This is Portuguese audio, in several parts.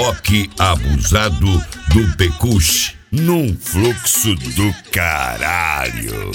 Reboque abusado do Pecuche, num fluxo do caralho.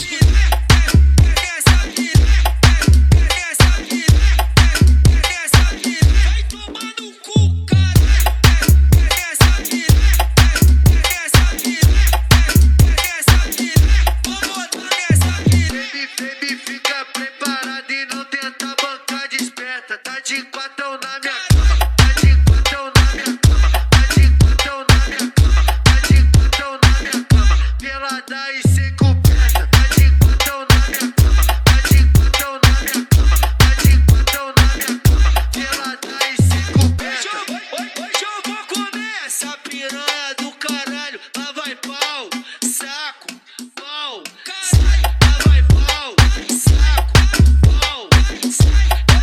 Tá de quatão na minha cama, tá de quatão na minha cama, tá de quatão na minha cama, tá de quatão na minha cama, pelada e sem coberta, tá de quatão na minha cama, tá de quatão na minha cama, tá de quatão na minha cama, pelada e sem coberta. Hoje eu vou comer essa piranha do caralho, lá vai pau, saco, pau, caralho, lá vai pau, saco, pau, saco.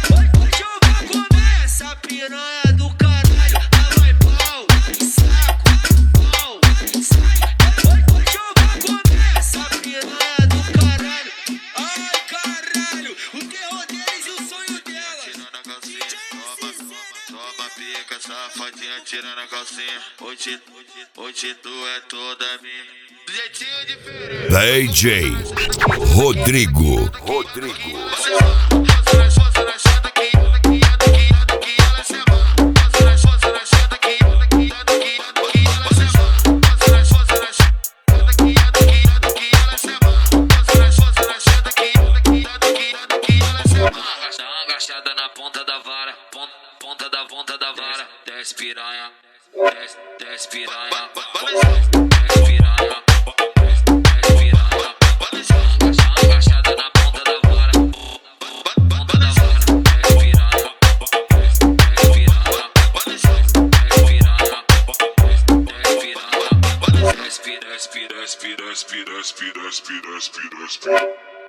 Essa piranha do caralho, lá vai pau, saco, pau, saco. Hoje eu vou comer essa piranha do caralho. Ai, caralho, o terror deles e o sonho dela. Tira na calcinha, toma pica, safadinha, tira na calcinha. Hoje tu é toda minha. Jeitinho diferente. DJ Rodrigo. Agachada na ponta da vara, ponta da vara. Desce piranha, desce piranha, desce piranha, desce piranha. Agachada na ponta da vara, ponta da vara. Desce piranha, desce piranha, desce piranha, desce piranha.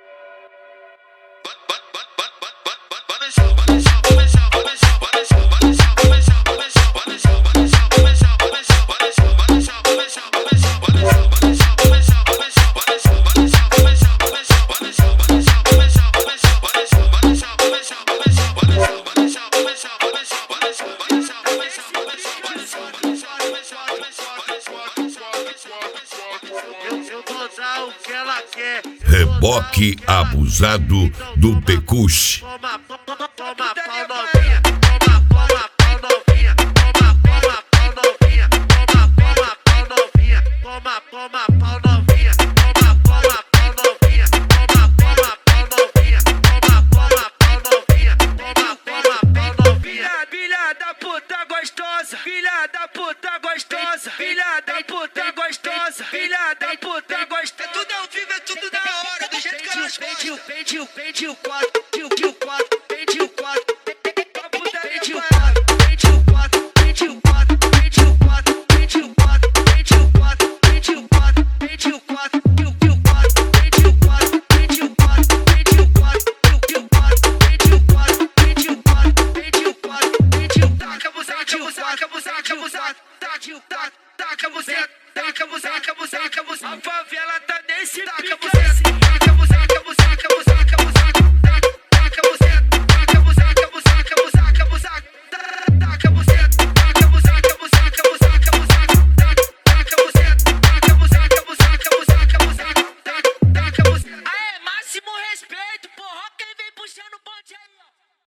Reboque abusado do Pecuche. Toma pau novinha, toma pau novinha, toma pau novinha, toma pau novinha, toma pau novinha, toma pau novinha, toma pau novinha, toma pau novinha. Filha da puta gostosa, filha da puta gostosa, filha da puta gostosa, filha da puta gostosa. Tudo ao vivo, é tudo da hora, do jeito que elas gostam. Vende o quadro.